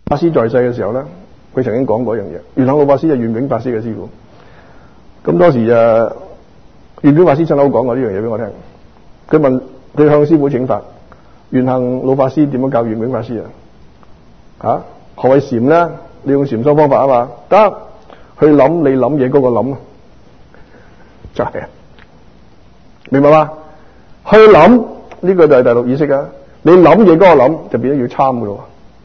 法師在世嘅時候咧，佢曾經講過一樣嘢。元行老法師係願景法師嘅師傅。咁當時願景法師親口講過呢樣嘢俾我聽。佢向師傅請法，元行老法師點樣教願景法師啊？何謂禪咧？你用禪修方法啊嘛，得去諗你諗嘢嗰個諗，就係明白嘛？去諗呢個就係第六意識啊！你諗嘢嗰個諗就變咗要參噶咯，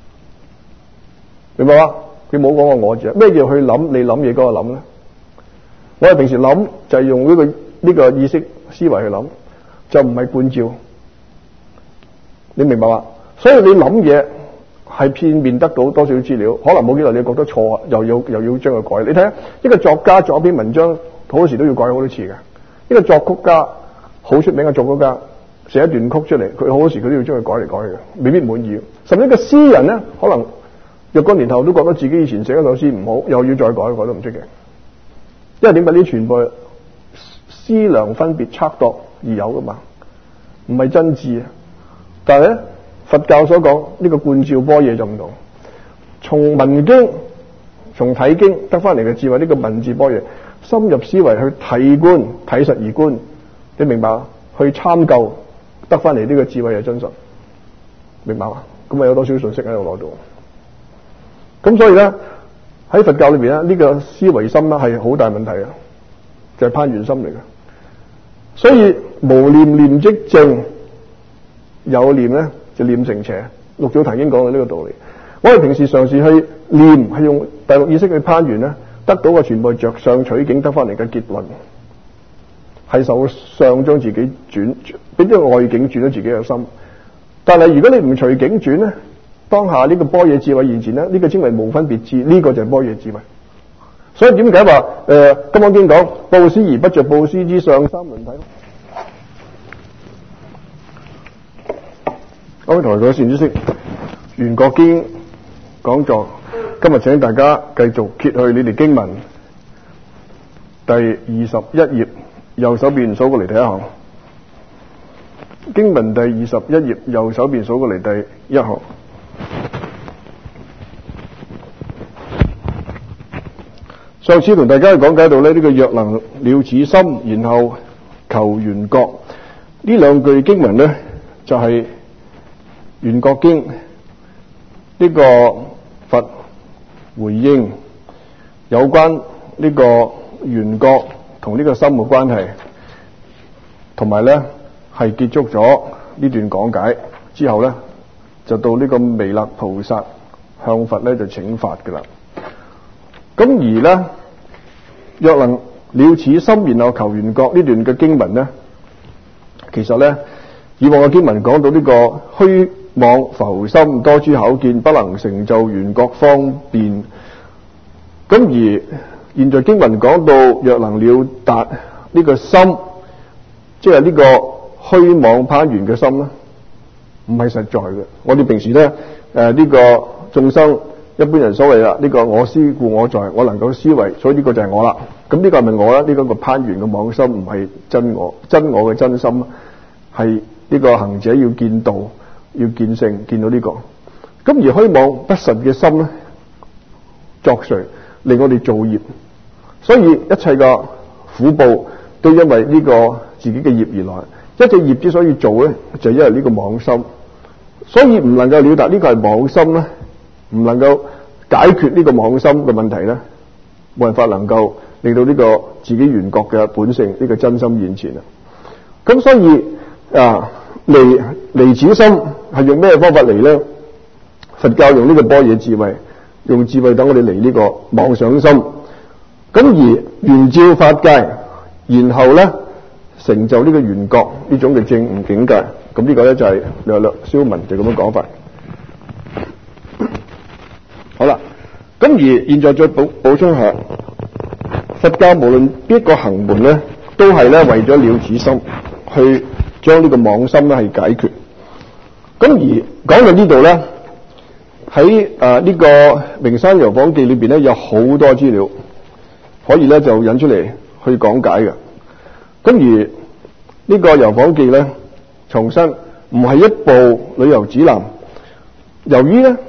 明白嘛？佢冇講過我字，咩叫去諗你諗嘢嗰個諗咧？我哋平時諗就係用呢個意識思維去諗，就唔係觀照，你明白嘛？所以你諗嘢係片面得到多少資料，可能冇幾耐你覺得錯，又要將佢改。你睇下一個作家作一篇文章，好多時都要改好多次嘅。一個作曲家好出名嘅作曲家寫一段曲出嚟，佢好多時佢都要將佢改嚟改去嘅，未必滿意。甚至一個詩人咧，可能若干年後都覺得自己以前寫嗰首詩唔好，又要再改都唔出奇。因為點解呢？全部思量分別測度而有噶嘛，唔係真智啊。但係咧，佛教所講呢個觀照般若就唔同，從文經、從體經得翻嚟嘅智慧，呢個文字般若深入思維去體觀、睇實而觀，你明白嗎？去參究得翻嚟呢個智慧係真實，明白嘛？咁咪有多少信息喺度攞到？咁所以咧喺佛教裏邊咧，呢個思維心咧係好大問題啊，就係攀緣心嚟嘅。所以無念念即正，有念咧就念成邪。六祖曾經講過呢個道理。我哋平時嘗試去念，係用第六意識去攀緣咧，得到嘅全部着相取境得翻嚟嘅結論，係受相將自己轉，俾啲外境轉咗自己嘅心。但係如果你唔隨境轉咧，當下呢個般若智慧現前咧，呢個稱為無分別智，呢個就係般若智慧。所以點解話金剛經講布施而不着布施之相三輪體？各位同學善知識，圓覺經講座，今日請大家繼續揭去你哋經文第21頁，右手邊數過嚟第一行。經文第21頁，右手邊數過嚟第一行。上次同大家講解到呢個若能了此心，然後求圓覺，呢兩句經文呢，就係圓覺經呢個佛回應有關呢個圓覺同呢個心嘅關係，同埋呢係結束咗呢段講解之後呢，就到呢個彌勒菩薩向佛呢就請法㗎喇。咁而呢，若能了此心，然後求圓覺呢段嘅經文呢，其實呢，以往嘅經文講到呢個虛妄浮心多諸巧見，不能成就圓覺方便。咁而現在經文講到若能了達呢個心，即係呢個虛妄攀緣嘅心呢，唔係實在嘅。我哋平時呢，呢個眾生一般人所謂啦，呢個我思故我在，我能夠思維，所以呢個就係我啦。咁呢個係咪我咧？呢個個攀緣嘅妄心唔係真我，真我嘅真心係呢個行者要見道，要見性，見到呢個。咁而虛妄不實嘅心咧，作祟令我哋造業，所以一切嘅苦報都因為呢個自己嘅業而來。一隻業之所以做咧，就係因為呢個妄心，所以唔能夠了達呢個係妄心咧，唔能夠解決呢個妄心嘅問題咧，冇辦法能夠令到呢個自己圓覺嘅本性呢個真心現前啊。咁所以離此心係用咩方法嚟咧？佛教用呢個般若智慧，用智慧等我哋離呢個妄想心，咁而圓照法界，然後咧成就呢個圓覺呢種嘅證悟境界。咁呢個咧就係略略消文就咁樣講法。好啦，咁而現在再補充下，佛教無論邊一個行門咧，都係咧為咗了此心，去將呢個妄心咧係解決。咁而講到呢度咧，喺呢個名山遊訪記裏邊咧有好多資料，可以咧就引出嚟去講解嘅。咁而呢個遊訪記咧，重申唔係一部旅遊指南。由於咧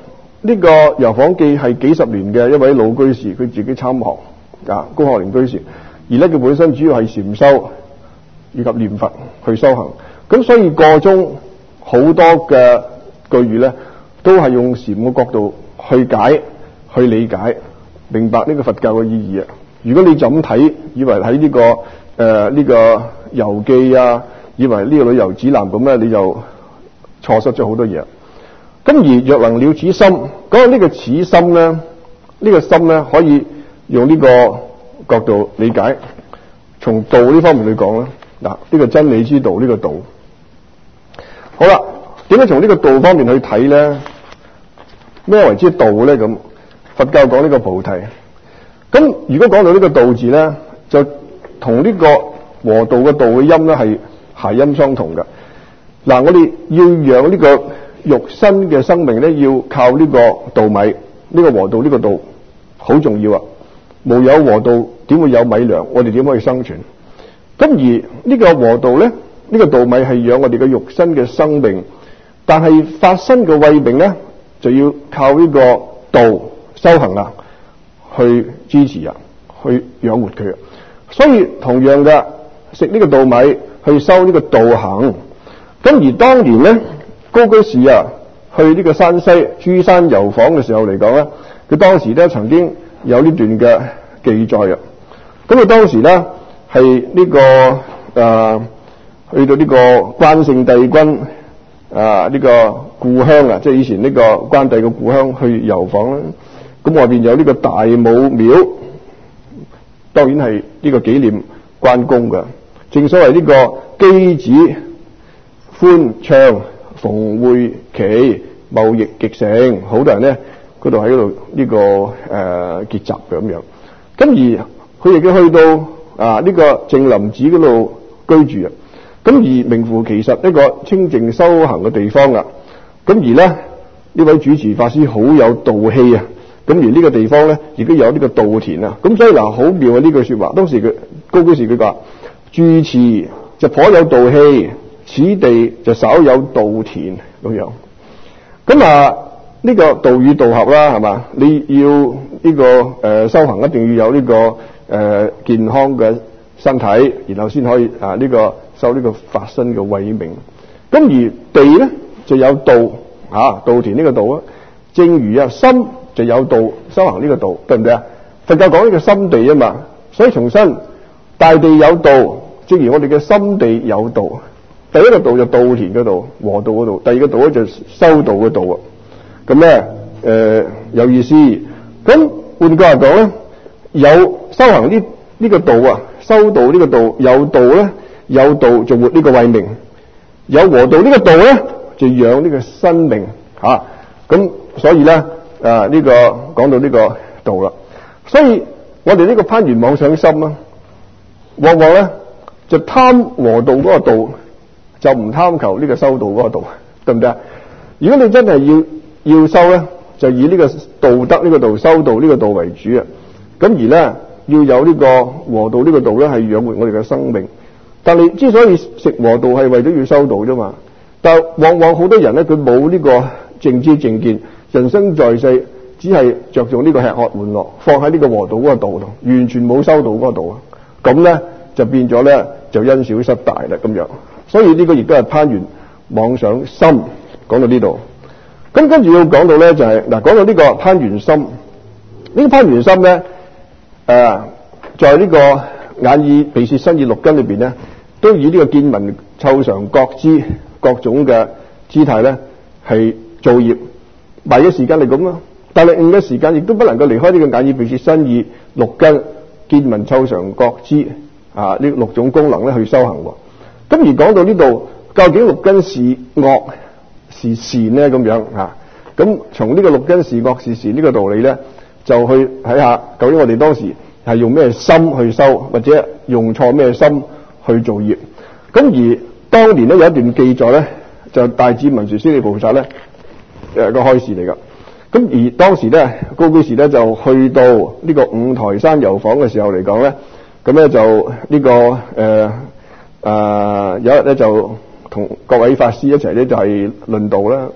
呢個遊訪記係幾十年嘅一位老居士，佢自己參學高學年居士，而咧佢本身主要係禪修以及念佛去修行，咁所以個中好多嘅句語咧都係用禪嘅角度去解、去理解、明白呢個佛教嘅意義啊！如果你就咁睇，以為喺呢個遊記啊，以為呢個旅遊指南咁咧，你就錯失咗好多嘢。咁而若能了此心，講到呢個此心咧，呢個心咧可以用呢個角度理解，從道呢方面去講啦。嗱，呢個真理之道，呢個道。好啦，點解從呢個道方面去睇咧？咩為之道咧？咁佛教講呢個菩提。咁如果講到呢個道字咧，就同呢個和道嘅道嘅音咧係諧音相同嘅。嗱，我哋要養呢個肉身嘅生命咧，要靠呢個稻米，呢個和道呢個道好重要啊！無有和道，點會有米糧？我哋點可以生存？咁而呢個和道咧，呢個稻米係養我哋嘅肉身嘅生命，但係發生嘅慧命咧，就要靠呢個道修行啊，去支持啊，去養活佢啊。所以同樣嘅，食呢個稻米去修呢個道行。咁而當年咧，高居士啊，去呢個山西珠山遊訪嘅時候嚟講咧，佢當時咧曾經有呢段嘅記載啊。咁佢當時咧係呢個去到呢個關聖帝君呢個故鄉啊，即係以前呢個關帝嘅故鄉去遊訪啦。咁外邊有呢個大武廟，當然係呢個紀念關公㗎。正所謂呢個箕子歡暢，逢會期，貿易極盛，好多人咧嗰度喺嗰度呢個結集嘅咁樣。咁而佢亦都去到呢個淨林寺嗰度居住啊。咁而名副其實一個清淨修行嘅地方啦。咁而咧呢位主持法師好有道氣啊。咁而呢個地方咧亦都有呢個稻田啊。咁所以好妙啊呢句說話。當時佢高居士佢話住持就頗有道氣，此地就少有稻田咁樣。咁呢個道與道合啦，係嘛？你要呢個修行一定要有呢個健康嘅身體，然後先可以呢個受呢個法身嘅慧命。咁而地咧就有道稻田呢個道啊。正如心就有道修行呢個道，對唔對啊？佛教講呢個心地啊嘛，所以重申大地有道，正如我哋嘅心地有道。第一個道就稻田嗰度，和道嗰度；第二個道咧就修道嗰度啊。咁咧有意思。咁換句話講咧，有修行呢個道啊，修道呢個道有道咧，有道就活呢個慧命；有和道呢個道咧，就養呢個生命嚇。咁所以咧呢個講到呢個道啦。所以我哋呢個攀緣妄想心啊，往往咧就貪和道嗰個道，就唔貪求呢個修道嗰個道，對唔對啊？如果你真係要修咧，就以呢個道德呢個道、修道呢個道為主啊。咁而咧要有呢個和道呢個道咧，係養活我哋嘅生命。但係之所以食和道係為咗要修道啫嘛。但往往好多人咧，佢冇呢個正知正見，人生在世只係着重呢個吃喝玩樂，放喺呢個和道嗰個道度，完全冇修道嗰個道啊。咁咧就變咗咧就因小失大啦咁樣。所以呢個亦都係攀緣妄想心。講到呢度，咁跟住要講到咧就係講到呢個攀緣心。呢個攀緣心咧在呢個眼耳鼻舌身意六根裏邊咧，都以呢個見聞嗅嘗覺知各種嘅姿態咧係造業，埋嘅時間係咁咯。但係悟嘅時間亦都不能夠離開呢個眼耳鼻舌身意六根見聞嗅嘗覺知呢六種功能咧去修行。咁而講到呢度，究竟六根是惡是善呢？咁樣咁從呢個六根是惡是善呢個道理咧，就去睇下究竟我哋當時係用咩心去修，或者用錯咩心去做業。咁而當年咧有一段記載咧，就大智文殊師利菩薩咧個開示嚟噶。咁而當時咧高居士咧就去到呢個五台山遊訪嘅時候嚟講咧，咁咧就呢個有一日咧就同各位法師一齊咧就係論道啦。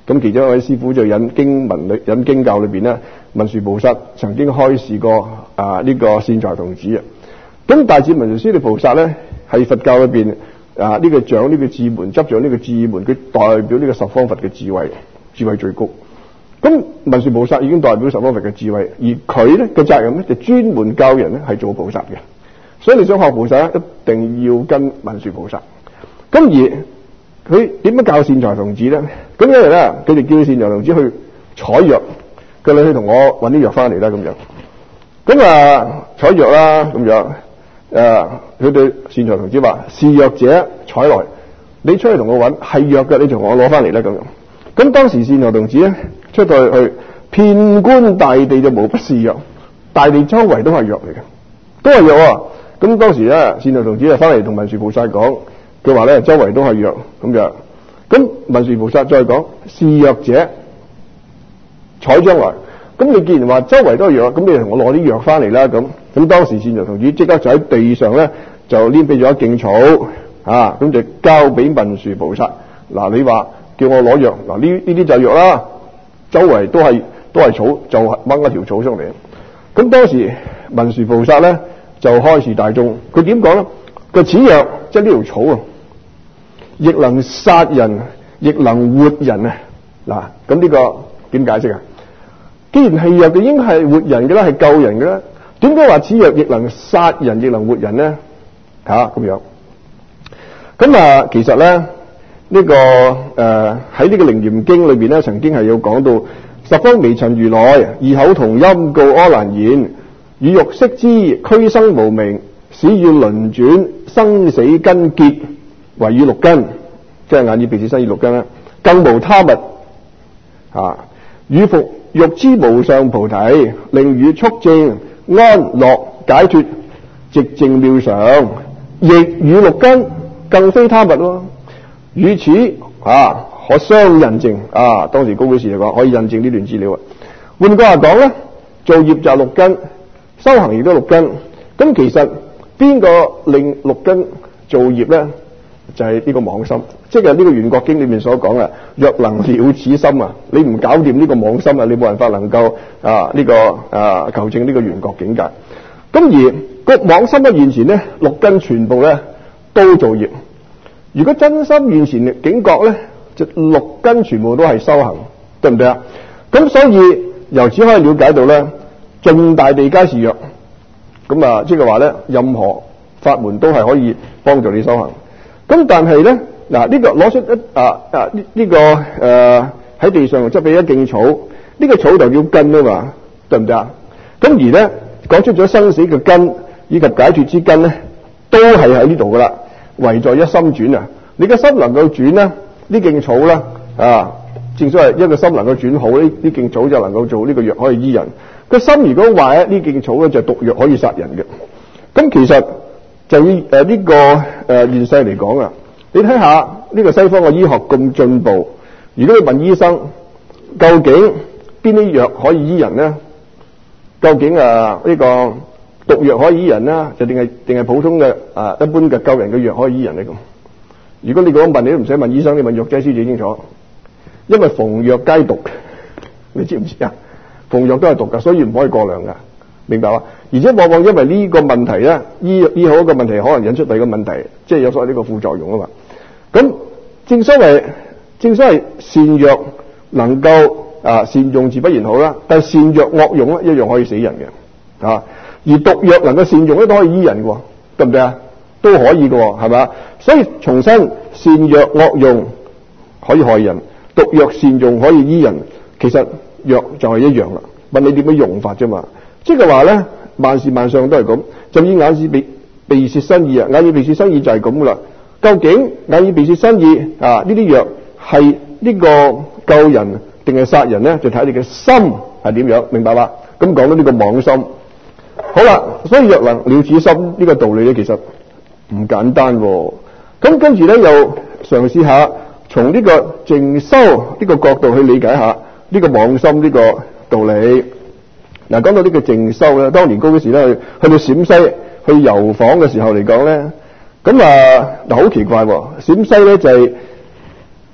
咁其中一位師傅就引經教裏邊咧，文殊菩薩曾經開示過呢個善財童子啊。咁大智文殊師利菩薩咧係佛教裏邊呢個掌呢個智門，執掌呢個智門，佢代表呢個十方佛嘅智慧，智慧最高。咁文殊菩薩已經代表十方佛嘅智慧，而佢咧嘅責任咧就專門教人咧係做菩薩嘅。所以你想學菩薩一定要跟文殊菩薩。咁而佢點樣教善財童子咧？咁有一日咧，佢哋叫善財童子去採藥，佢哋去同我搵啲藥翻嚟啦咁樣。咁採藥啦咁樣。佢對善財童子話：是藥者採來，你出去同我搵，係藥嘅，你同我攞翻嚟啦咁樣。咁當時善財童子咧出到去遍觀大地就無不是藥，大地周圍都係藥嚟嘅，都係藥啊！咁當時咧善財童子就翻嚟同文殊菩薩講，佢話咧周圍都係藥咁樣。咁文殊菩薩再講：是藥者採將來。咁你既然話周圍都係藥，咁你同我攞啲藥翻嚟啦咁。咁當時善財童子即刻就喺地上咧就拈俾咗一徑草咁就交俾文殊菩薩。嗱，你話叫我攞藥，嗱呢啲就係藥啦，周圍都係草，就掹一條草上嚟。咁當時文殊菩薩咧就開示大眾，佢點講咧？個此藥即係呢條草啊，亦能殺人，亦能活人啊！嗱，咁呢個點解釋啊？既然係藥，就應該係活人嘅啦，係救人嘅啦。點解話此藥亦能殺人，亦能活人呢？咁樣。咁其實咧呢個喺呢個《楞嚴經》裏邊咧，曾經係有講到十方微塵如來異口同音告阿難言：汝欲悉知俱生無明，使要輪轉生死根結，唯與六根，即係眼耳鼻舌身意六根啦，更無他物。汝復欲知無上菩提，令汝速證安樂解脫，寂靜妙常，亦與六根，更非他物咯。與此可相印證。當時高居士就講可以印證呢段資料啊。換句話講咧，造業就係六根，修行亦都六根。咁其實邊個令六根造業咧？就係呢個妄心，即係呢個圓覺經裏面所講啊，若能了此心啊，你唔搞掂呢個妄心啊，你冇辦法能夠求證呢個圓覺境界。咁而個妄心嘅現前咧，六根全部咧都造業。如果真心現前嘅警覺咧，就六根全部都係修行，對唔對啊？咁所以由此可以了解到咧，盡大地皆是藥。咁即係話咧，任何法門都係可以幫助你修行。咁但係咧，呢個攞出喺地上執起一徑草，呢個草就叫根啊嘛，對唔對啊？咁而咧講出咗生死嘅根以及解脫之根咧，都係喺呢度噶啦，唯在一心轉啊！你嘅心能夠轉咧，呢徑草啦正所謂一個心能夠轉好，呢徑草就能夠做呢個藥可以醫人。個心如果壞咧，呢徑草咧就毒藥可以殺人嘅。咁其實就以呢個現世嚟講啊，你睇下呢個西方嘅醫學咁進步，如果你問醫生究竟邊啲藥可以醫人呢？究竟呢個毒藥可以醫人呢？就定係普通嘅一般嘅救人嘅藥可以醫人呢？咁如果你咁問，你都唔使問醫生，你問藥劑師最清楚，因為逢藥皆毒，你知唔知啊？逢藥都係毒噶，所以唔可以過量噶。明白嘛？而且往往因為呢個問題咧，醫好一個問題，可能引出第二個問題，即係有所謂呢個副作用啊嘛。咁正所謂善藥能夠善用自不然好啦，但係善藥惡用咧一樣可以死人嘅而毒藥能夠善用咧都可以醫人嘅，對唔對啊？都可以嘅，係咪？所以重申善藥惡用可以害人，毒藥善用可以醫人。其實藥就係一樣啦，問你點樣用法啫嘛。即係話咧，萬事萬相都係咁，就以眼耳鼻舌身意眼耳鼻舌身意就係咁噶啦。究竟眼耳鼻舌身意呢啲藥係呢個救人定係殺人咧？就睇你嘅心係點樣，明白嘛？咁講到呢個妄心，好啦，所以若能了此心呢個道理咧，其實唔簡單喎。咁跟住咧，又嘗試下從呢個靜修呢個角度去理解下呢個妄心呢個道理。講到呢個靜修咧，當年高嗰時咧去到陝西去遊訪嘅時候嚟講咧，咁好奇怪喎！陝西咧就係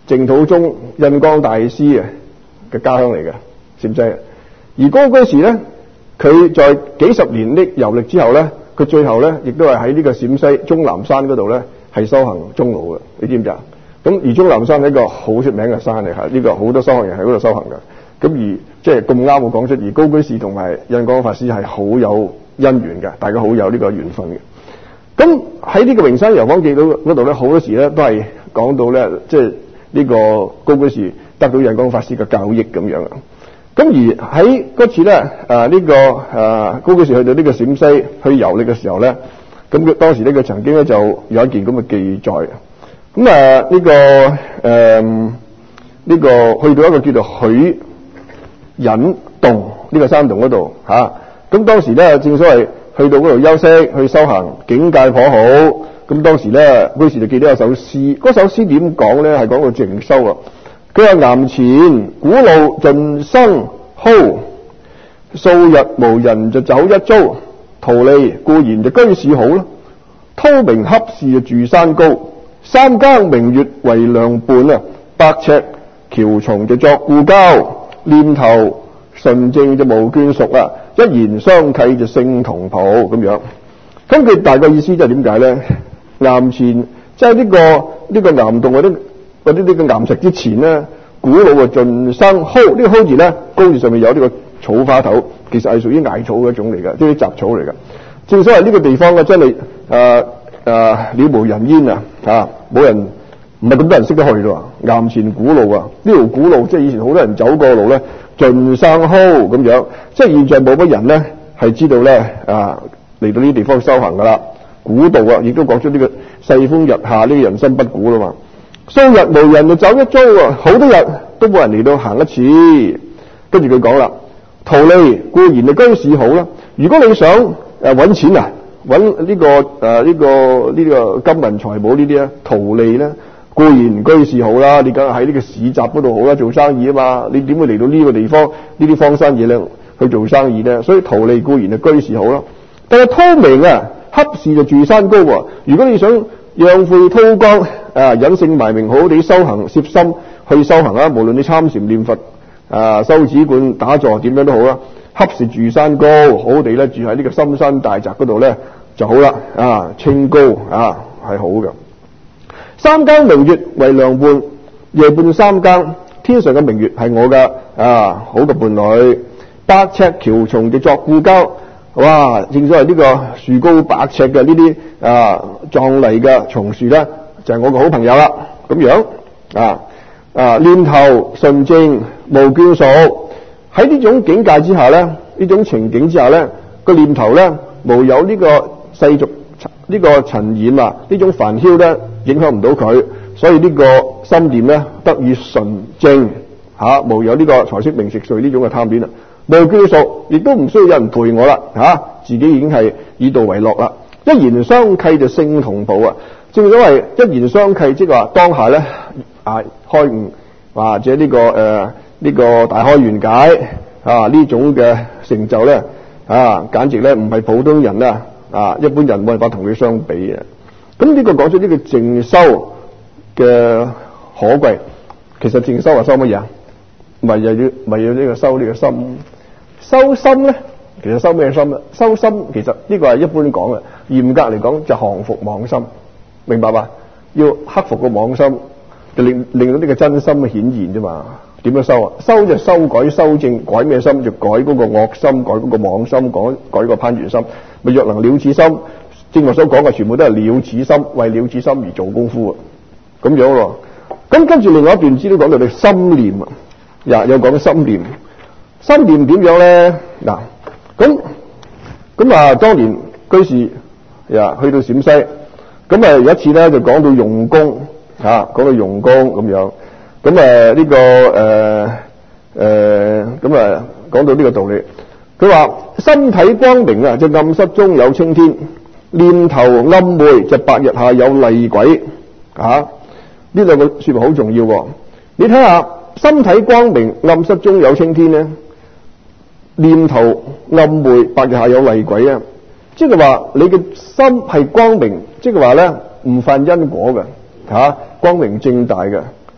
淨土宗印光大師嘅家鄉嚟嘅陝西。而高居士咧，佢在幾十年的遊歷之後咧，佢最後咧亦都係喺呢個陝西終南山嗰度咧係修行終老嘅，你知唔知啊？咁而終南山係一個好出名嘅山嚟，係呢個好多修行人喺嗰度修行嘅。咁而即係咁啱我講出，而高居士同埋印光法師係好有姻緣嘅，大家好有呢個緣分嘅。咁喺呢個榮山遊訪記嗰度咧，好多時咧都係講到咧，即係呢個高居士得到印光法師嘅教益咁樣。咁而喺嗰次咧，高居士去到呢個陝西去遊歷嘅時候咧，咁佢當時咧佢曾經咧就有一件咁嘅記載。咁呢個去到一個叫做許隱洞呢個山洞嗰度嚇。咁當時咧正所謂去到嗰度休息去修行，境界頗好。咁當時咧居士就記得有首詩，嗰首詩點講咧？係講到靜修啊。佢話岩前古路盡生蒿，數日無人就走一遭。逃離固然就居士好啦，濤明恰似就住山高。三更明月為良伴啊，百尺蛟蟲就作故交。念頭純正就無眷屬啊，一言相契就性同袍咁樣。咁佢大概意思就係點解咧？岩前即係呢個岩洞或者呢個岩石之前咧，古老啊盡生蒿，呢個蒿字咧高字上面有呢個草花頭，其實係屬於艾草嘅一種嚟嘅，即係啲雜草嚟嘅。正所謂呢個地方咧，真係了無人煙啊！冇人，唔係咁多人識得去咯。岩前古路啊，呢條古路即係以前好多人走過路咧，盡生蒿咁樣，即係現在冇乜人咧係知道咧嚟到呢啲地方修行噶啦。古道啊，亦都講出呢個世風日下，呢個人生不古啦嘛。數日無人就走一遭啊，好多日都冇人嚟到行一次。跟住佢講啦，逃離固然就居士好啦。如果你想揾錢啊，揾呢個金銀財寶呢啲啊，逃離咧固然居士好啦。你梗係喺呢個市集嗰度好啦，做生意啊嘛。你點會嚟到呢個地方呢啲荒山野嶺去做生意咧？所以逃離固然就居士好啦。但係濤明啊，恰似就住山高喎。如果你想養晦韜光隱姓埋名，好好地修行攝心去修行啊，無論你參禪念佛修止觀打坐點樣都好啦，恰是住山高，好好地咧住喺呢個深山大宅嗰度咧就好啦，清高係好嘅。三更明月為良伴，夜半三更天上嘅明月係我嘅好嘅伴侶。百尺蛟蟲就作故交。哇！正所謂呢個樹高百尺嘅呢啲壯麗嘅松樹咧，就係我個好朋友啦。咁樣念頭純正無眷屬。喺呢種境界之下咧，呢種情景之下咧，個念頭咧無有呢個世俗呢個塵染呢種煩囂咧影響唔到佢，所以呢個心念咧得以純正無有呢個財色名食睡呢種嘅貪戀啦。無眷屬，亦都唔需要有人陪我啦，自己已經係以道為樂啦。一言相契就性同袍啊！正所謂一言相契，即係話當下咧開悟或者呢個大開圓解呢種嘅成就咧簡直咧唔係普通人一般人冇辦法同佢相比嘅。咁呢個講出呢個靜修嘅可貴。其實靜修係修乜嘢？咪要呢個修呢個心。修心咧，其實修咩心咧？修心其實呢個係一般講嘅，嚴格嚟講就降服妄心，明白吧？要克服個妄心，就令到呢個真心嘅顯現啫嘛。點樣修啊？修就修改修正，改咩心？就改嗰個惡心，改嗰個妄心，改個攀緣心。咪若能了此心，正話所講嘅全部都係了此心，為了此心而做功夫啊！咁樣咯。咁跟住另外一段資料講到你心念啊，有講心念。心念點樣咧？嗱，咁當年居士去到陝西，咁有一次咧就講到用功講到用功咁樣，咁講到呢個道理。佢話身體光明就暗室中有青天，念頭暗昧就白日下有厲鬼。呢兩個說話好重要喎。你睇下，身體光明暗室中有青天咧，念頭暗昧白日下有厲鬼啊！即係話你嘅心係光明，即係話咧唔犯因果嘅光明正大嘅，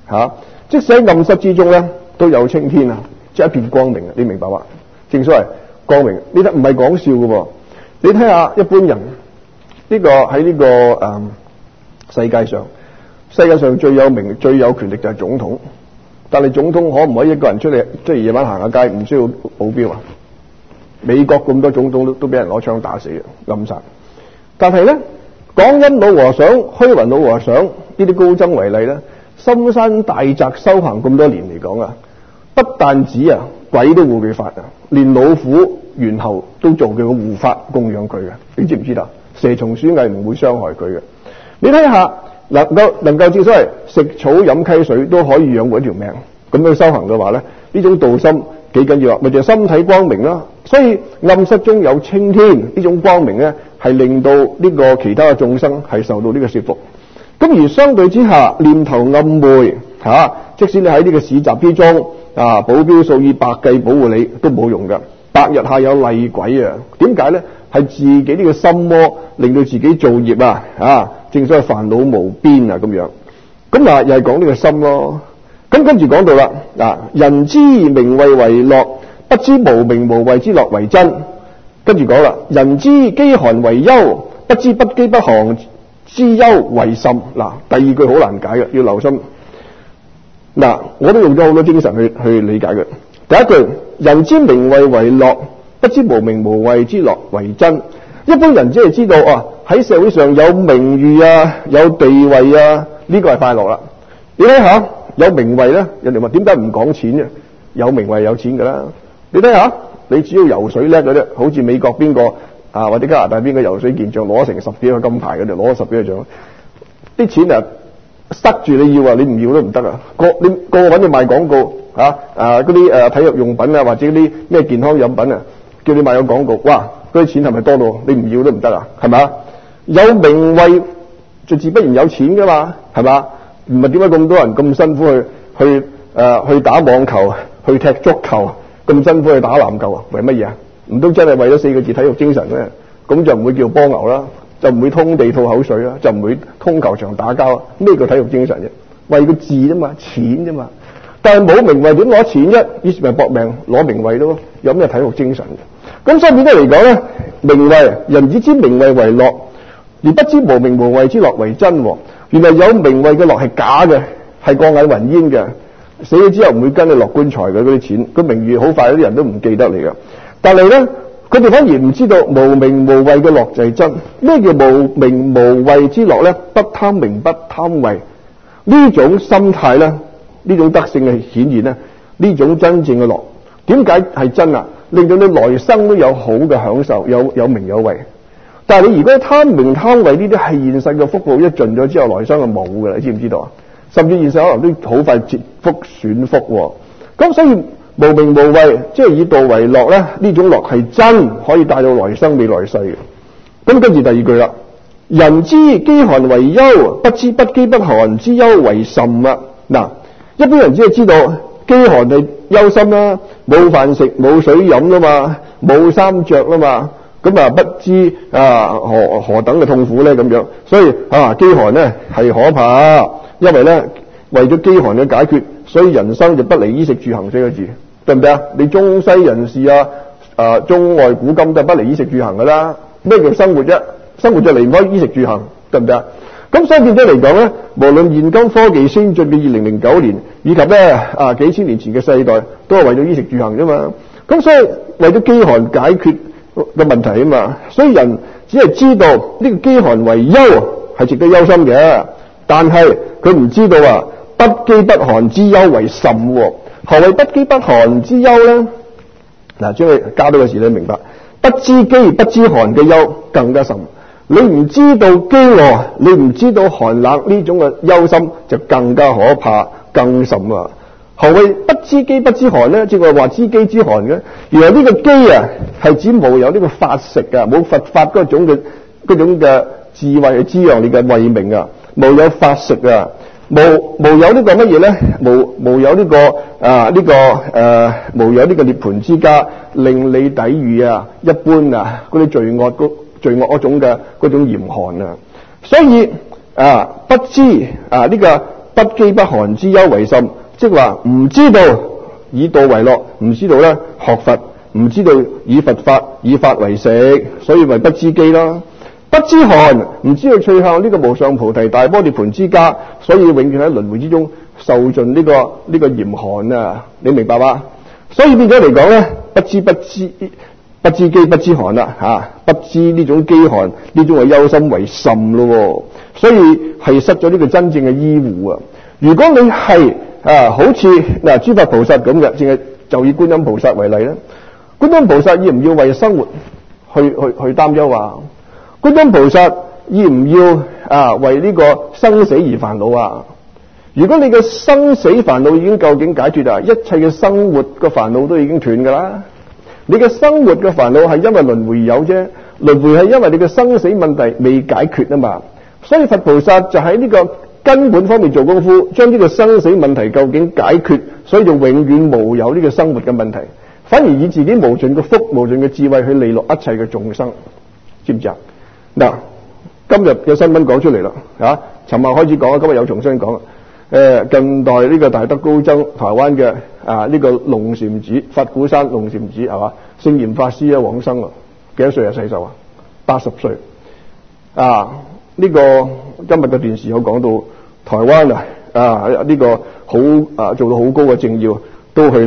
即使喺暗室之中咧，都有青天啊，即係一片光明啊！你明白嘛？正所謂光明，呢啲唔係講笑嘅喎。你睇下一般人呢個喺呢個世界上最有名、最有權力就係總統。但係總統可唔可以一個人出嚟，即係夜晚行下街唔需要保鏢啊？美國咁多總統都俾人攞槍打死嘅，暗殺。但係咧，廣恩老和尚、虛雲老和尚呢啲高僧為例咧，深山大宅修行咁多年嚟講啊，不但止啊，鬼都護佢法啊，連老虎、猿猴都做佢個護法供養佢嘅。你知唔知道？蛇蟲鼠蟻唔會傷害佢嘅。你睇下，能夠正所謂食草飲溪水都可以養活一條命，咁樣修行嘅話咧，呢種道心幾緊要啊？咪就係身體光明啦。所以暗室中有青天呢種光明咧，係令到呢個其他嘅眾生係受到呢個攝服。咁而相對之下，念頭暗昧即使你喺呢個市集之中保鏢數以百計保護你都冇用噶。白日下有厲鬼啊！點解咧？係自己呢個心魔令到自己造業正所謂煩惱無邊啊咁樣。咁又係講呢個心咯。咁跟住講到啦，人知名位為樂，不知無名無位之樂為真。跟住講啦，人知飢寒為憂，不知不飢不寒之憂為甚。第二句好難解嘅，要留心。我都用咗好多精神去理解嘅。第一句，人知名位為樂，不知無名無位之樂為真。一般人只係知道喺社會上有名譽啊，有地位啊，呢個係快樂啦。你睇下有名位咧，人哋話點解唔講錢啫？有名位有錢噶啦。你睇下，你只要游水叻嘅啫，好似美國邊個或者加拿大邊個游水健將攞成10幾個金牌嘅，就攞咗10幾個獎。啲錢塞住你要你唔要都唔得啊！你個搵你賣廣告嗰啲體育用品啊，或者啲咩健康飲品啊，叫你賣個廣告，哇！嗰啲錢係咪多到你唔要都唔得啊？係咪？有名位就自不然有錢噶嘛，係嘛？唔係點解咁多人咁辛苦去打網球、去踢足球，咁辛苦去打籃球啊？為乜嘢啊？唔通真係為咗4個字體育精神咩？咁就唔會叫波牛啦，就唔會通地吐口水啦，就唔會通球場打交。咩叫體育精神啫？為個字啫嘛，錢啫嘛。但係冇名位點攞錢啫？於是咪搏命攞名位咯。有咩體育精神嘅？咁所以變咗嚟講咧，名位人只知名位為樂，而不知無名無位之樂為真。原來有名位嘅樂係假嘅，係過眼雲煙嘅，死咗之後唔會跟你落棺材嘅嗰啲錢，個名譽好快啲人都唔記得你嘅。但係咧，佢哋反而唔知道無名無位嘅樂就係真。咩叫無名無位之樂咧？不貪名不貪位，呢種心態咧，呢種德性嘅顯現咧，呢種真正嘅樂，點解係真啊？令到你來生都有好嘅享受，有名有位。但係你如果貪名貪位呢啲係現世嘅福報，一盡咗之後，來生就冇㗎啦，你知唔知道啊？甚至現世可能都好快折福損福。咁所以無名無位，即係以道為樂咧，呢種樂係真，可以帶到來生未來世嘅。咁跟住第二句啦，人知飢寒為憂，不知不飢不寒之憂為甚啊！一般人只係知道飢寒係憂心啦，冇飯食冇水飲啦嘛，冇衫着啦嘛，咁不知何等嘅痛苦咧咁樣。所以飢寒咧係可怕，因為咧為咗飢寒嘅解決，所以人生就不離衣食住行4個字，對唔對啊？你中西人士中外古今都係不離衣食住行噶啦。咩叫生活啫？生活就離唔開衣食住行，對唔對啊？咁所以變咗嚟講咧，無論現今科技先進嘅2009年，以及咧幾千年前嘅世代，都係為咗衣食住行啫嘛。咁所以為咗飢寒解決嘅問題啊嘛，所以人只係知道呢個飢寒為憂係值得憂心嘅，但係佢唔知道不飢不寒之憂為甚。何謂不飢不寒之憂咧？將佢加多個字你明白，不知飢不知寒嘅憂更加甚。你唔知道飢餓，你唔知道寒冷呢種嘅憂心就更加可怕，更甚啊！何謂不知飢不知寒咧？即係話知飢知寒嘅。原來呢個飢係指無有呢個法食啊，冇佛法嗰種嘅智慧去滋養你嘅慧命啊，無有法食啊，無有呢個乜嘢咧？無有呢個無有呢個涅槃之家，令你抵禦一般嗰啲罪惡嗰種嚴寒啊。所以不知呢個不飢不寒之憂為甚，即係話唔知道以道為樂，唔知道咧學佛，唔知道以佛法以法為食，所以咪不知飢啦。不知寒，唔知道趣向呢個無上菩提大般涅槃之家，所以永遠喺輪迴之中受盡呢個嚴寒啊！你明白嗎？所以變咗嚟講咧，不知飢不知寒啦不知呢種飢寒呢種嘅憂心為甚咯，所以係失咗呢個真正嘅醫護啊！如果你係好似諸佛菩薩咁嘅，淨係就以觀音菩薩為例咧，觀音菩薩要唔要為生活去擔憂啊？觀音菩薩要唔要為呢個生死而煩惱啊？如果你嘅生死煩惱已經究竟解決啦，一切嘅生活嘅煩惱都已經斷噶啦。你嘅生活嘅煩惱係因為輪迴有啫，輪迴係因為你嘅生死問題未解決啊嘛。所以佛菩薩就喺呢個根本方面做功夫，將呢個生死問題究竟解決，所以就永遠無有呢個生活嘅問題，反而以自己無盡嘅福、無盡嘅智慧去利樂一切嘅眾生，知唔知啊？嗱，今日嘅新聞講出嚟啦，尋日開始講，今日有重新講。近代呢個大德高僧，台灣嘅呢個龍禪寺，法鼓山龍禪寺係嘛，聖嚴法師往生啊，幾多歲啊？世壽啊，80歲。呢個今日嘅電視有講到台灣呢個好做到好高嘅政要都去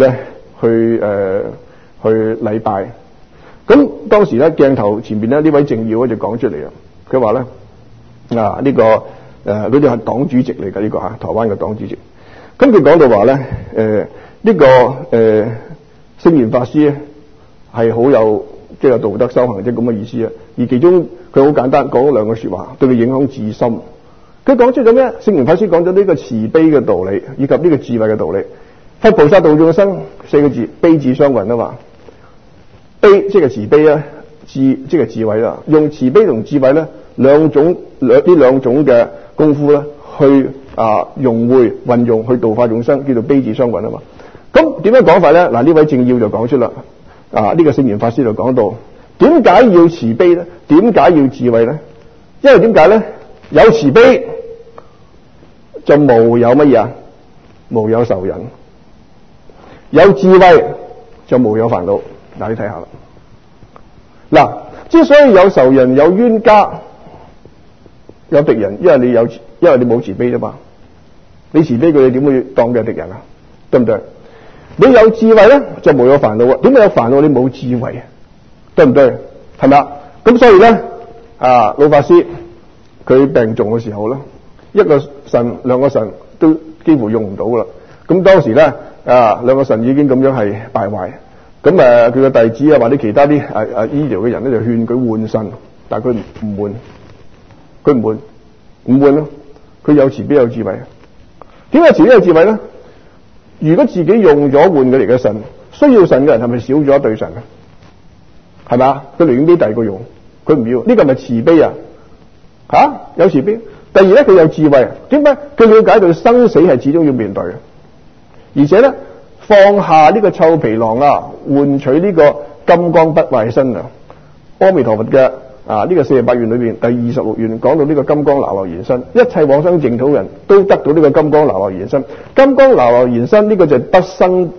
禮拜。咁當時咧鏡頭前邊咧呢位政要咧就講出嚟啊，佢話咧呢個佢哋係黨主席嚟㗎，呢個台灣嘅黨主席。咁佢講到話咧呢個聖嚴法師咧係好有即係有道德修行，即係咁嘅意思啊。而其中佢好簡單講咗兩個說話，對佢影響至深。佢講出咗咩？聖嚴法師講咗呢個慈悲嘅道理，以及呢個智慧嘅道理。佛菩薩度眾生4個字，悲智雙運啊嘛。悲即係慈悲啦，智即係智慧啦。用慈悲同智慧咧呢兩種嘅功夫咧去融會運用去度化眾生，叫做悲智雙運啊嘛。咁點樣講法咧？嗱，呢位政要就講出啦。呢個聖嚴法師就講到，點解要慈悲咧？點解要智慧咧？因為點解咧？有慈悲就無有乜嘢啊？無有仇人。有智慧就無有煩惱。嗱，你睇下啦。嗱，之所以有仇人、有冤家、有敵人，因為你冇慈悲啫嘛。你慈悲佢，你點會當佢係敵人啊？對唔對？你有智慧咧，就無有煩惱啊。點解有煩惱？你冇智慧啊？對唔對？係咪啊？咁所以咧，老法師佢病重嘅時候咧，一個腎、兩個腎都幾乎用唔到啦。咁當時咧，兩個腎已經咁樣係敗壞。咁佢嘅弟子或者其他啲醫療嘅人咧，就勸佢換腎，但係佢唔換，佢唔換咯。佢有慈悲有智慧。點解慈悲有智慧咧？如果自己用咗換佢嚟嘅腎，需要腎嘅人係咪少咗一對腎啊？係咪啊？佢寧願俾第二個用，佢唔要。呢個係咪慈悲啊？有慈悲。第二咧，佢有智慧。點解？佢了解到生死係始終要面對嘅，而且咧放下呢個臭皮囊換取呢個金剛不壞身啊！阿彌陀佛嘅呢個48願裏邊第26願講到呢個金剛拿羅延身，一切往生淨土人都得到呢個金剛拿羅延身。金剛拿羅延身呢個就係不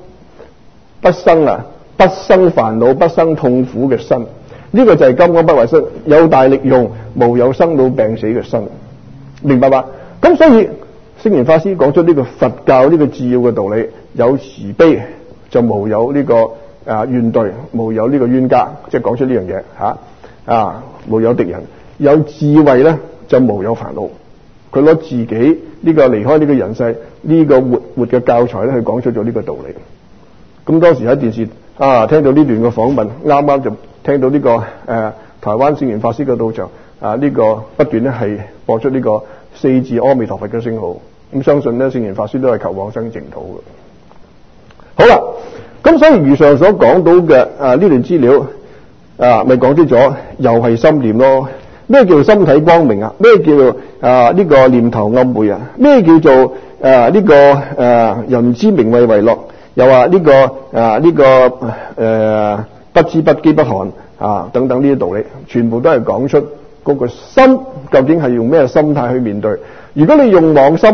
生煩惱、不生痛苦嘅身。呢個就係金剛不壞身，有大力用，無有生老病死嘅身。明白吧？咁所以聖嚴法師講出呢個佛教呢個至要嘅道理，有慈悲就無有呢個怨懟，無有呢個冤家，即係講出呢樣嘢無有敵人。有智慧咧就無有煩惱。佢攞自己呢個離開呢個人世呢個活嘅教材咧，去講出咗呢個道理。咁當時喺電視聽到呢段嘅訪問，啱啱就聽到呢個台灣聖嚴法師嘅道場呢個不斷咧係播出呢個4字阿彌陀佛嘅聲號。咁相信咧聖嚴法師都係求往生淨土嘅。好啦，咁所以如上所講到嘅呢段資料咪講出咗，又係心念咯。咩叫心體光明啊？咩叫呢個念頭暗昧啊？咩叫做呢個人之名位為樂？又話呢個不知不飢不寒等等呢啲道理，全部都係講出嗰個心究竟係用咩心態去面對。如果你用妄心咧，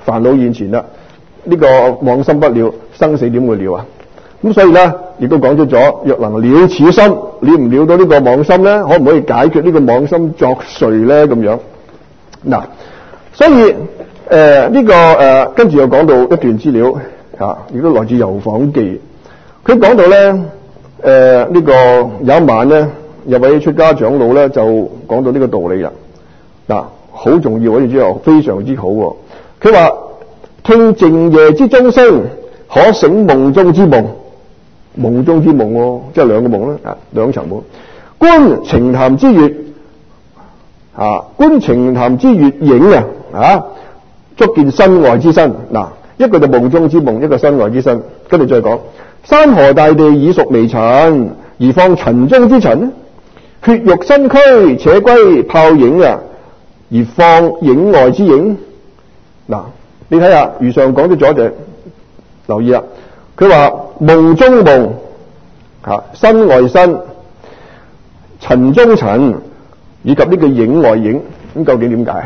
煩惱現前啦，呢個妄心不了，生死點會了啊？咁所以咧，亦都講出咗，若能了此心，了唔了到呢個妄心咧？可唔可以解決呢個妄心作祟咧？咁樣嗱，所以跟住又講到一段資料亦都來自《遊訪記》。佢講到咧，有一晚咧，有位出家長老咧就講到呢個道理啦。嗱，好重要，我哋知道非常之好。佢話聽靜夜之鐘聲，可醒夢中之夢。夢中之夢即係兩個夢啦，兩層夢。觀情潭之月觀情潭之月影觸見身外之身。嗱，一個就夢中之夢，一個身外之身。跟住再講，山河大地已屬微塵，而況塵中之塵呢？血肉身軀且歸泡影而況影外之影。嗱，你睇下，如上講咗就留意啦。佢話夢中夢身外身，塵中塵，以及呢個影外影。咁究竟點解？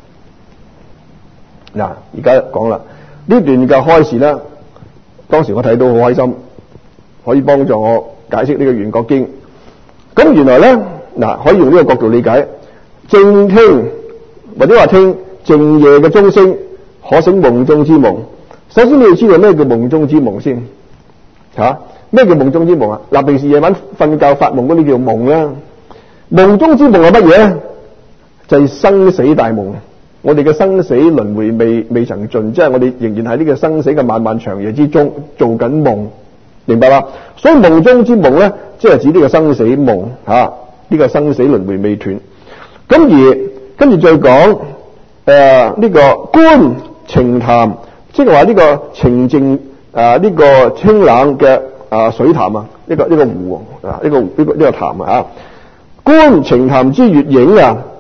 嗱，而家講啦，呢段嘅開示咧，當時我睇到好開心，可以幫助我解釋呢個圓覺經。咁原來咧，可以用呢個角度理解，靜聽或者話聽靜夜嘅鐘聲，可醒夢中之夢。首先你要知道咩叫夢中之夢先咩叫夢中之夢啊？嗱，平時夜晚瞓覺發夢嗰啲叫夢啦。夢中之夢係乜嘢？就係生死大夢。我哋嘅生死輪迴未曾盡，即係我哋仍然喺呢個生死嘅漫漫長夜之中做緊夢，明白嗎？所以夢中之夢咧，即係指呢個生死夢呢個生死輪迴未斷。咁而跟住再講呢個觀情潭，即係話呢個情靜呢個清冷嘅水潭一個湖呢個潭觀情潭之月影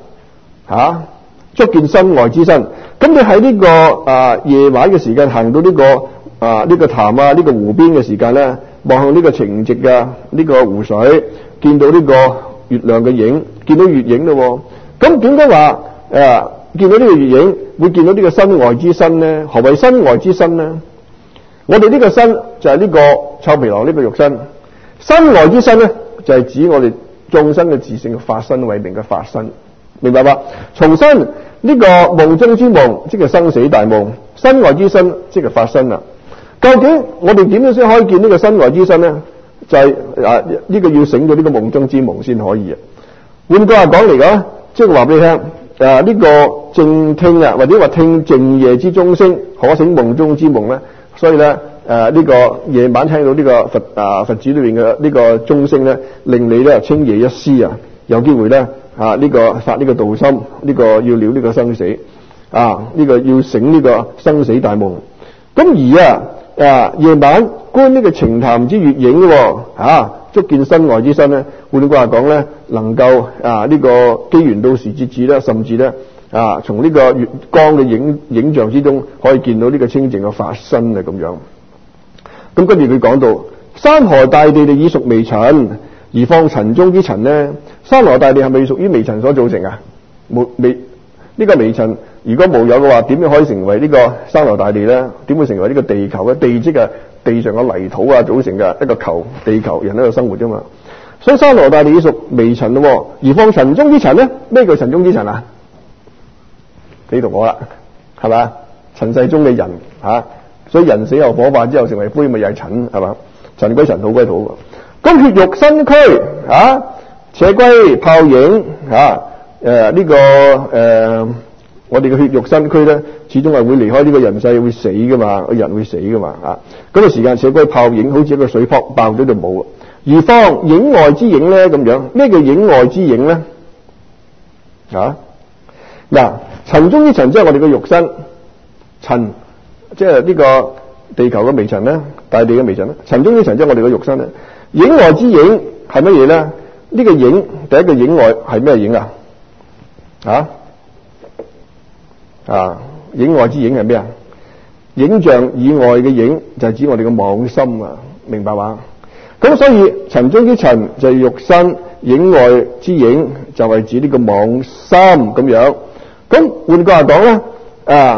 觸見身外之身。咁你喺呢個夜晚嘅時間行到呢個潭呢個湖邊嘅時間咧，望向呢個情寂嘅呢個湖水，見到呢個月亮嘅影，見到月影咯。咁點解話見到呢個月影會見到呢個身外之身咧？何謂身外之身咧？我哋呢個身就係呢個臭皮囊呢個肉身，身外之身咧就係指我哋眾生嘅自性嘅法身，為名嘅法身，明白吧？重申呢個夢中之夢，即係生死大夢；身外之身，即係法身啦。究竟我哋點樣先可以見呢個身外之身咧？就係呢個要醒到呢個夢中之夢先可以。換句話講嚟講，即係話俾你聽，呢個靜聽或者話聽靜夜之鐘聲，可醒夢中之夢咧。所以咧，呢個夜晚聽到呢個佛寺裏邊嘅呢個鐘聲咧，令你咧清夜一絲有機會咧呢個發呢個道心，呢個要了呢個生死呢個要醒呢個生死大夢。咁而夜晚觀呢個情潭之月影觸見身外之身咧，換句話講咧，能夠呢個機緣到時節至咧，甚至咧從呢個月光嘅影像之中，可以見到呢個清淨嘅法身咁樣。咁跟住佢講到山河大地已屬微塵，而況塵中之塵呢？山河大地係咪屬於微塵所造成啊？呢個微塵如果冇有嘅話，點樣可以成為呢個山河大地咧？點會成為呢個地球嘅？地即係地上嘅泥土組成嘅一個球，地球人喺度生活啫嘛。所以山河大地已屬微塵咯，而況塵中之塵呢？咩叫塵中之塵啊？你同我啦，係咪？塵世中嘅人所以人死後火化之後成為灰，咪又係塵，係嘛？塵歸塵，土歸土。咁血肉身軀且歸泡影我哋嘅血肉身軀咧，始終係會離開呢個人世，會死噶嘛，人會死噶嘛咁嘅時間且歸泡影，好似一個水泡爆咗就冇。而況影外之影咧，咁樣咩叫影外之影咧？塵中之塵即係我哋嘅肉身，塵即係呢個地球嘅微塵咧，大地嘅微塵咧。塵中之塵即係我哋嘅肉身咧。影外之影係乜嘢咧？呢個影，第一個影外係咩影影外之影係咩啊？影像以外嘅影就係指我哋嘅妄心明白嘛？咁所以塵中之塵就係肉身，影外之影就係指呢個妄心咁樣。咁換句話講咧，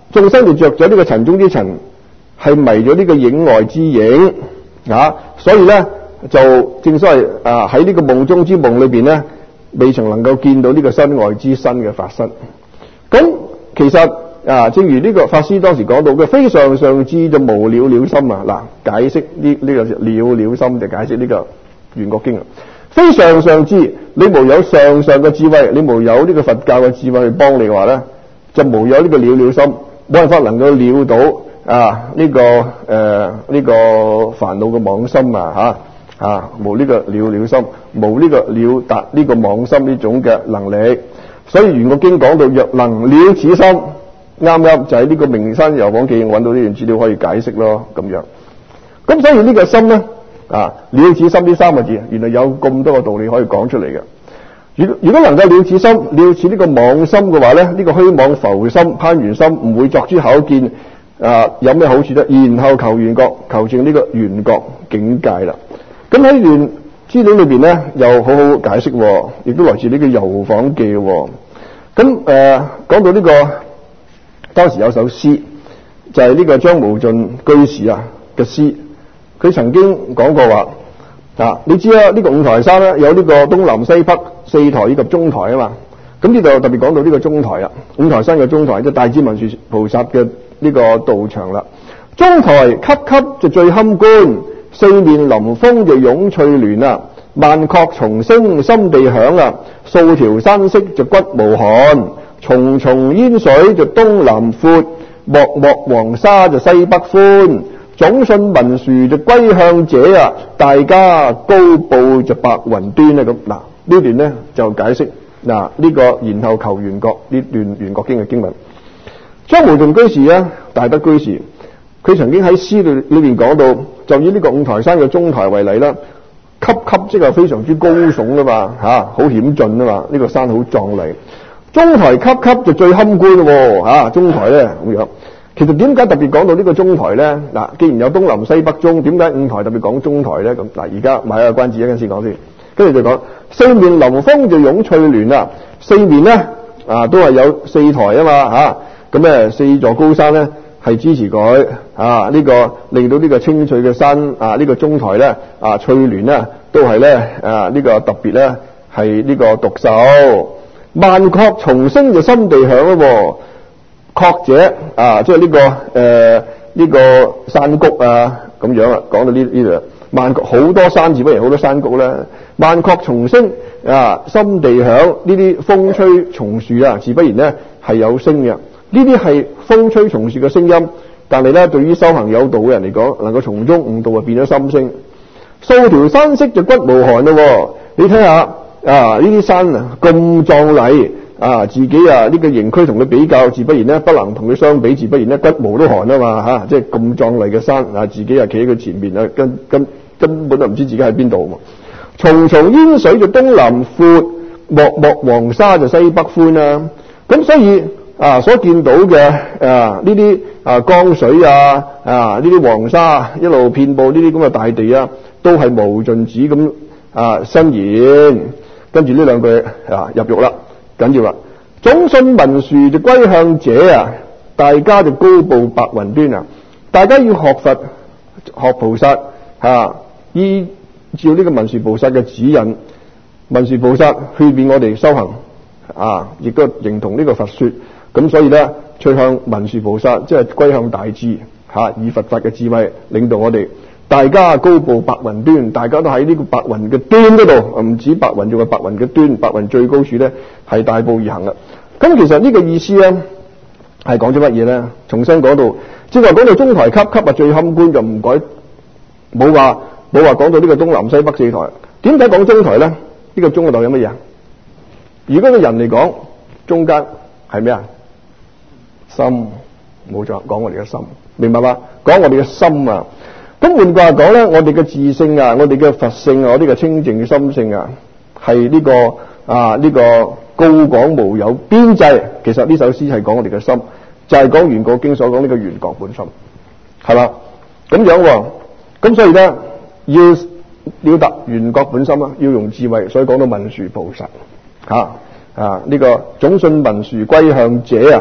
眾生就着咗呢個塵中之塵，係迷咗呢個影外之影啊，所以咧就正所謂喺呢個夢中之夢裏邊咧，未曾能夠見到呢個身外之身嘅發生。咁其實正如呢個法師當時講到嘅，非上上智就無了了心啊。嗱，解釋呢個了了心就解釋呢個圓覺經啊。非上上智，你無有上上嘅智慧，你無有呢個佛教嘅智慧去幫你嘅話咧，就無有呢個了了心，冇辦法能夠了到呢個煩惱嘅妄心無呢個了了心，無呢個了達呢個妄心呢種嘅能力。所以圓覺經講到若能了此心，啱就喺呢個名山遊訪記揾到呢段資料可以解釋咯，咁樣。咁所以呢個心咧了此心呢三個字，原來有咁多個道理可以講出嚟嘅。如果能夠了此心，了此呢個妄心嘅話咧，呢個虛妄浮心、攀緣心唔會作諸考見，有咩好處咧？然後求圓覺，求證呢個圓覺境界啦。咁喺呢段資料裏邊咧，又好好解釋，亦都來自呢個遊訪記。咁講到呢個當時有首詩，就係呢個張無盡居士嘅詩，佢曾經講過話你知啦，呢個五台山咧有呢個東南西北四台以及中台啊嘛。咁呢度特別講到呢個中台啦，五台山嘅中台即係大智文殊菩薩嘅呢個道場啦。中台級級就最堪觀，四面臨風就湧翠聯啊，萬壑叢生心地響啊，數條山色就骨無寒，重重煙水就東南闊，漠漠黃沙就西北寬，總信文殊就歸向者啊，大家高報就白雲端啊。咁呢段呢就解釋呢個然後求圓覺呢段圓覺經嘅經文。張無盡居士大德居士，佢曾經喺詩裏邊講到，就以呢個五台山嘅中台為例啦，級級即係非常之高聳噶嘛，好險峻啊嘛，呢個山好壯麗。中台級級就最堪觀咯，中台咧咁樣。其實點解特別講到呢個中台咧？既然有東南西北中，點解五台特別講中台咧？咁而家買個關子，一陣先講先。跟住就講四面臨風就湧翠聯啊，四面咧都係有四台啊嘛，咁咧四座高山咧係支持佢呢個令到呢個青翠嘅山呢個中台咧翠聯咧都係咧呢個特別咧係呢個獨秀。萬壑叢生就心地響咯，壑者即係呢個山谷咁樣啊。講到呢度萬壑好多山字，不如好多山谷啦。萬壑叢生心地響，呢啲風吹松樹自不然咧係有聲嘅。呢啲係風吹松樹嘅聲音，但係咧對於修行有道嘅人嚟講，能夠從中悟道變咗心聲。數條山色就骨無寒咯，你睇下呢啲山咁壯麗自己呢個形軀同佢比較，自不然咧不能同佢相比，自不然咧骨毛都寒啊嘛即係咁壯麗嘅山自己企喺佢前面根本都唔知自己喺邊度嘛。重重煙水就東南闊，漠漠黃沙就西北寬啦。咁所以所見到嘅呢啲江水呢啲黃沙一路遍佈呢啲咁嘅大地都係無盡止咁伸延。跟住呢兩句入獄啦，緊要啦。總信文殊就歸向者大家就高報白雲端大家要學佛學菩薩依照呢個文殊菩薩嘅指引，文殊菩薩勸勉我哋修行亦都認同呢個佛說。咁所以咧，趨向文殊菩薩，即係歸向大智以佛法嘅智慧領導我哋。大家高報白雲端，大家都喺呢個白雲嘅端嗰度，唔止白雲，仲係白雲嘅端。白雲最高處咧係大步而行啦。咁其實呢個意思咧係講咗乜嘢咧？重新講到，即係話講到中台級級最堪觀，就唔改，冇話講到呢個東南西北四台。點解講中台咧？呢個中嗰度有乜嘢？如果個人嚟講，中間係咩心，冇錯，講我哋嘅心，明白嘛？講我哋嘅心咁換句話講咧，我哋嘅自性我哋嘅佛性我哋嘅清淨嘅心性係呢個高廣無有邊際。其實呢首詩係講我哋嘅心，就係講圓覺經所講呢個圓覺本心，係嘛？咁樣咁所以咧要了達圓覺本心要用智慧，所以講到文殊菩薩呢個總信文殊歸向者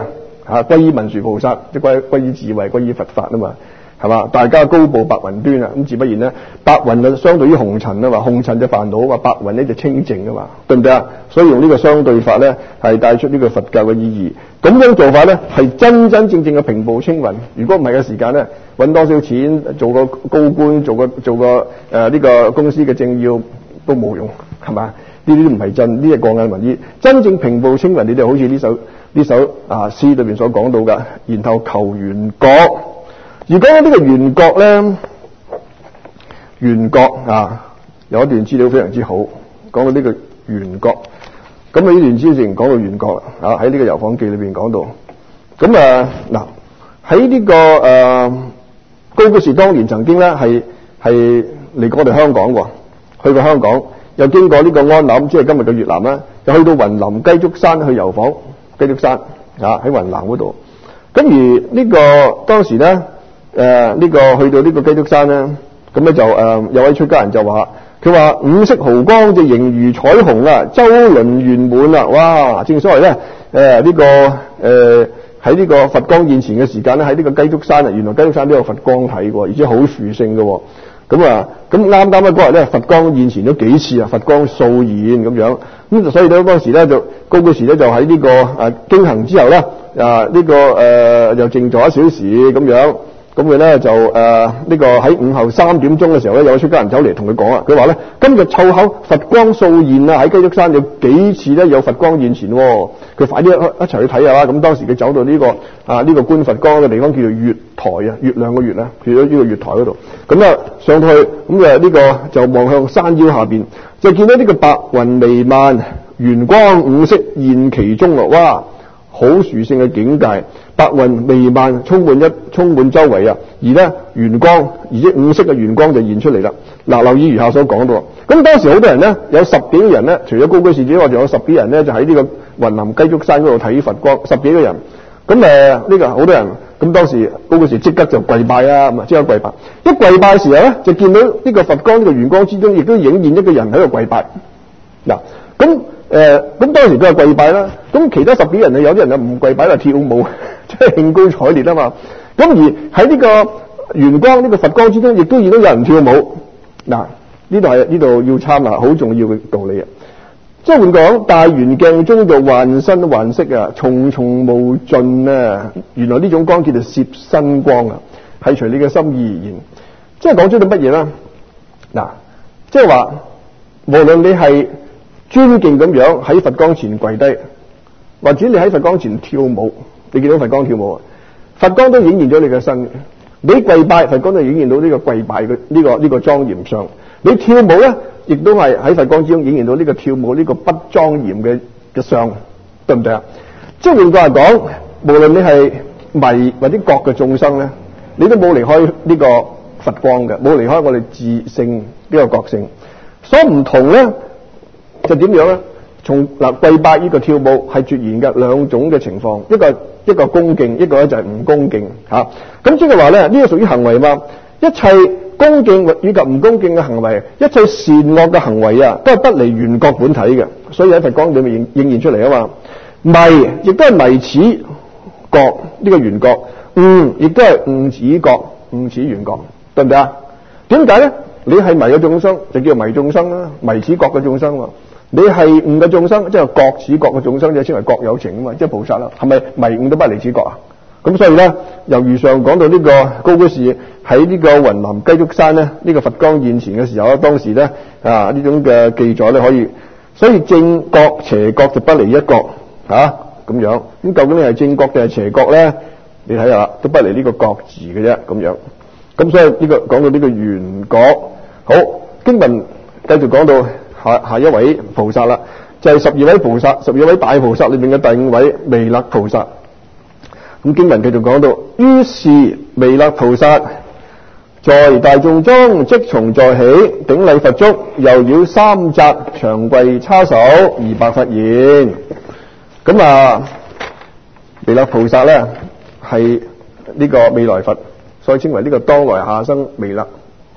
皈依文殊菩薩，即係皈依智慧，皈依佛法啊嘛，係嘛？大家高步白雲端啊，咁自不然咧，白雲就相對於紅塵啊嘛，紅塵就煩惱啊嘛，白雲咧就清淨啊嘛，對唔對啊？所以用呢個相對法咧，係帶出呢個佛教嘅意義。咁樣做法咧，係真真正正嘅平步青雲。如果唔係嘅時間咧，揾多少錢做個高官，做個呢個公司嘅政要都冇用，係嘛？呢啲都唔係真，呢係過眼雲煙。真正平步青雲，你哋好似呢首詩裏邊所講到噶，然後求圓覺。而講到呢個圓覺咧，圓覺有一段資料非常之好，講到呢個圓覺。咁呢段資料講到圓覺啦，喺呢個遊訪記裏邊講到。咁嗱喺呢個高居士當年曾經咧係嚟過我哋香港喎，去過香港，又經過呢個安南，即係今日嘅越南啦，又去到雲林雞足山去遊訪雞足山喺雲南嗰度。咁而呢個當時咧呢個去到呢個雞足山咧，咁咧就有位出家人就話，佢話五色毫光就形如彩虹啊，周輪圓滿啊，哇！正所謂咧呢個喺呢個佛光現前嘅時間咧，喺呢個雞足山啊，原來雞足山都有佛光睇喎，而且好殊勝嘅喎。咁啱啱嗰日咧，佛光現前咗幾次啊，佛光素現咁樣。咁所以咧當時咧就高居士咧就喺呢個經行之後咧呢個又靜坐1小時咁樣。咁佢咧就呢個喺午後3點鐘嘅時候咧，有個出家人走嚟同佢講啊，佢話咧今日湊巧佛光素現啊，喺雞足山有幾次咧有佛光現前喎，佢快啲一齊去睇下啦。咁當時佢走到呢個呢個觀佛光嘅地方叫做月台啊，月亮嘅月啦，去咗呢個月台嗰度。咁上去咁呢個就望向山腰下邊，就見到呢個白雲彌漫，圓光五色現其中啊！哇，好殊勝嘅境界。白雲彌漫，充滿周圍啊！而咧圓光，而且五色嘅圓光就現出嚟啦。嗱，留意如下所講到。咁當時好多人咧，有10幾個人咧，除咗高居士之外，仲有10幾人咧，就喺呢個雲林雞足山嗰度睇佛光，10幾個人。咁呢個好多人。咁當時高居士即刻就跪拜啊，咁即刻跪拜。一跪拜嘅時候咧，就見到呢個佛光呢個圓光之中，亦都影現一個人喺度跪拜。嗱，咁當時佢係跪拜啦。咁其他10幾人啊，有啲人啊唔跪拜，就跳舞。即係興高采烈啊嘛，咁而喺呢個圓光呢個佛光之中，亦都見到有人跳舞。嗱，呢度要參考好重要嘅道理啊！即係換講，大圓鏡中就幻身幻色啊，重重無盡啊！原來呢種光叫做攝身光啊，係隨你嘅心意而現。即係講出到乜嘢啦？嗱，即係話無論你係尊敬咁樣喺佛光前跪低，或者你喺佛光前跳舞。你見到佛光跳舞啊？佛光都影現咗你嘅身。你跪拜，佛光都影現到呢個跪拜嘅呢個莊嚴相。你跳舞咧，亦都係喺佛光之中影現到呢個跳舞呢個不莊嚴嘅相，對唔對啊？即係換句話講，無論你係迷或者覺嘅眾生咧，你都冇離開呢個佛光嘅，冇離開我哋自性呢個覺性。所以唔同咧，就點樣咧？從跪拜呢個跳舞係絕然嘅兩種嘅情況，一個恭敬，一個咧就係唔恭敬嚇。咁即係話咧，呢個屬於行為嘛。一切恭敬以及唔恭敬嘅行為，一切善惡嘅行為啊，都係不離圓覺本體嘅。所以喺佛光裏面應現出嚟啊嘛。迷亦都係迷此覺呢個圓覺，悟亦都係悟此覺，悟此圓覺，對唔對啊？點解咧？你係迷嘅眾生，就叫做迷眾生啦，迷此覺嘅眾生喎。你係悟嘅眾生，即係覺此覺嘅眾生，就稱為覺有情啊嘛，即係菩薩啦。係咪迷悟都不離此覺啊？咁所以咧，由如上講到呢個高居士喺呢個雲林雞足山咧，呢個佛光現前嘅時候咧，當時咧呢種嘅記載咧可以，所以正覺邪覺就不離一覺咁樣。咁究竟你係正覺定係邪覺咧？你睇下都不離呢個覺字嘅啫咁樣。咁所以呢個講到呢個圓覺，好，經文繼續講到下一位菩薩啦，就係12位菩薩，12位大菩薩裏面嘅第5位彌勒菩薩。咁經文繼續講到，於是彌勒菩薩在大眾中即從座起，頂禮佛足，又繞3匝，長跪叉手而白佛言。咁彌勒菩薩咧係呢個未來佛，所以稱為呢個當來下生彌勒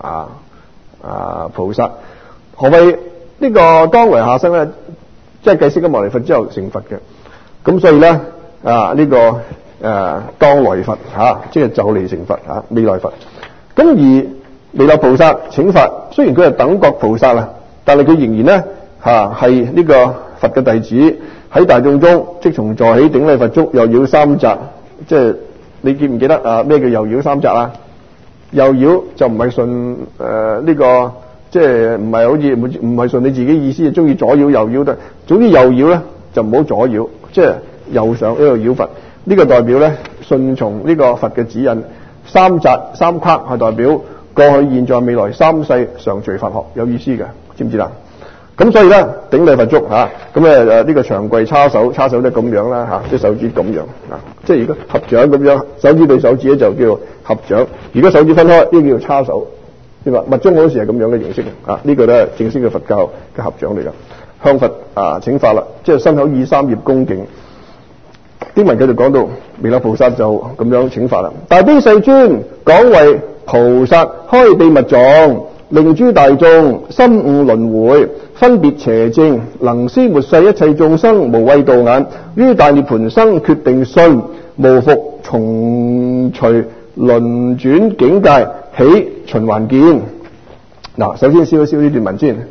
菩薩。何謂呢個當來下生咧？即係繼釋迦牟尼佛之後成佛嘅。咁所以咧呢個當來佛即係就嚟成佛未來佛。咁而彌勒菩薩請法，雖然佢係等覺菩薩啦，但係佢仍然咧係呢個佛嘅弟子，喺大眾中即從座起頂禮佛足，右繞三匝。即係你記唔記得咩叫右繞三匝啊？右繞就唔係順呢個，即係唔係好似唔係順你自己意思，中意左繞右繞得。總之右繞咧就唔好左繞，即係右上呢個繞佛。呢個代表咧順從呢個佛嘅指引。三匝三框係代表過去、現在、未來三世常隨佛學，有意思嘅，知唔知啦？咁所以咧頂禮佛足咁呢個長跪叉手都咁樣啦即係手指咁樣即係如果合掌咁樣，手指對手指咧就叫做合掌。如果手指分開，呢個叫做叉手。你話密宗好多時係咁樣嘅形式呢個咧正式嘅佛教嘅合掌嚟㗎。向佛請法啦，即係身口意三業恭敬。經文繼續講到彌勒菩薩就咁樣請法啦。大悲世尊廣為菩薩開秘密藏，令諸大眾深悟輪迴，分別邪正，能施末世一切眾生無畏道眼，於大涅槃生決定信，無復重隨輪轉境界，起循環見。首先燒一燒呢段文先。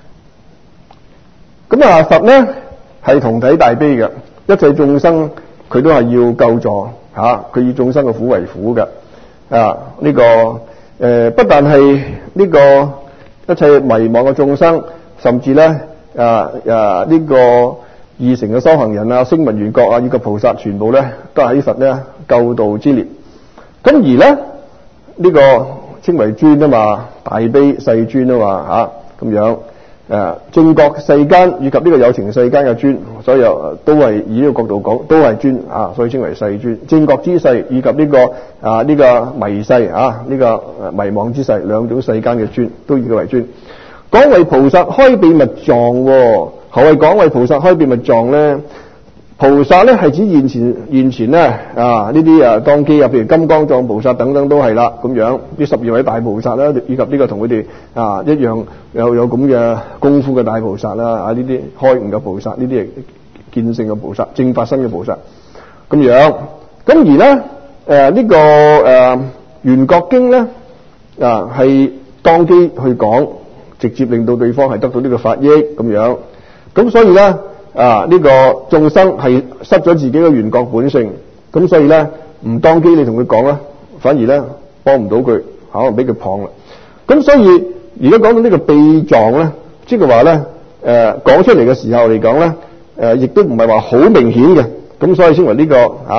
咁佛呢係同體大悲嘅，一切眾生佢都係要救助佢以眾生嘅苦為苦嘅呢個不但係呢個一切迷惘嘅眾生，甚至咧呢個二乘嘅修行人聲聞緣覺以及菩薩，全部咧都係喺佛咧救度之列。咁而咧呢個稱為尊啊嘛，大悲世尊啊嘛咁樣正覺世間以及呢個有情世間嘅尊，所以都係以呢個角度講，都係尊所以稱為世尊。正覺之世以及呢個呢個迷世呢個迷惘之世，兩種世間嘅尊都以佢為尊。廣為菩薩開秘密藏何謂廣為菩薩開秘密藏咧？菩薩咧係指現前咧呢啲當機譬如金剛藏菩薩等等都係啦咁樣。呢12位大菩薩啦，以及呢個同佢哋一樣有咁嘅功夫嘅大菩薩啦呢啲開悟嘅菩薩，呢啲係見性嘅菩薩，正法身嘅菩薩咁樣。咁而咧呢個圓覺經咧係當機去講，直接令到對方係得到呢個法益咁樣。咁所以咧呢個眾生係失咗自己嘅圓覺本性，咁所以咧唔當機你同佢講啦，反而咧幫唔到佢，可能俾佢謗啦。咁所以而家講到呢個秘藏咧，即係話咧講出嚟嘅時候嚟講咧亦都唔係話好明顯嘅，咁所以稱為呢個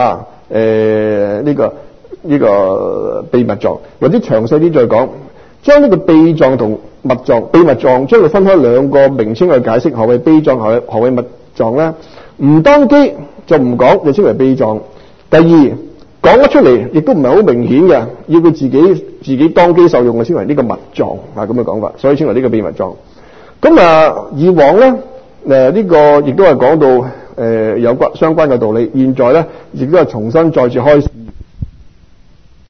呢個秘密藏。或者詳細啲再講，將呢個秘藏同密藏、秘密藏將佢分開兩個名稱去解釋，何謂秘藏，何謂密藏咧？唔當機就唔講，就稱為秘藏。第二講得出嚟，亦都唔係好明顯嘅，要佢自己當機受用嘅，稱為呢個密藏咁嘅講法，所以稱為呢個秘密藏。咁以往咧呢個亦都係講到有關相關嘅道理，現在咧亦都係重新再次開始。